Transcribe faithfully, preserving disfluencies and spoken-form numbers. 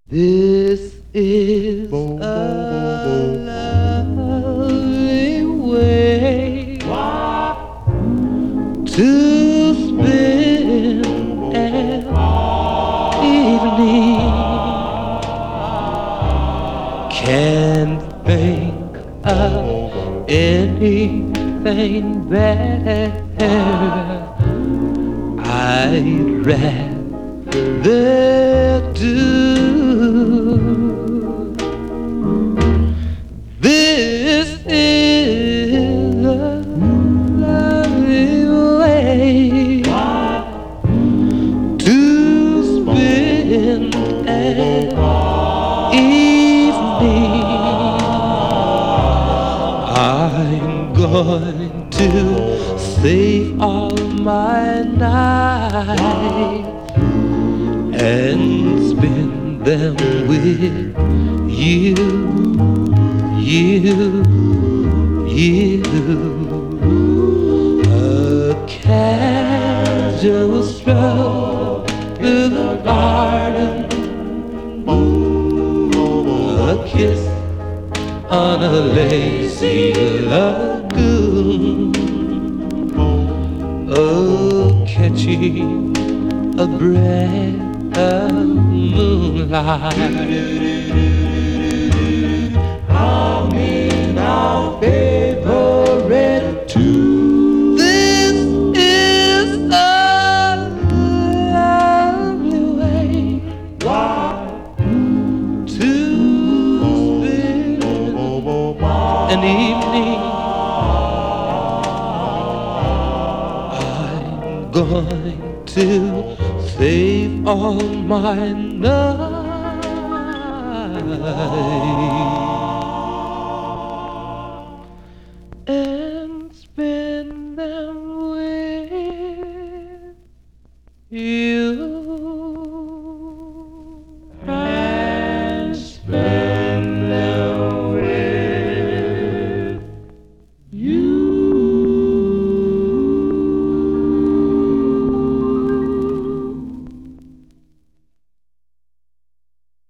This is a lovely way to spend an evening. Can't think of anything better. I'd rather do. This is a lovely way to spend an evening. I'm going to save all my nights and spend them with you, you, you. A casual stroll through the garden, a kiss on a lazy lagoon. Oh, catching a breath of moonlight. I'm in our favorite tune. This is a lovely way to spend an evening. I'm going to save all my nights and spend them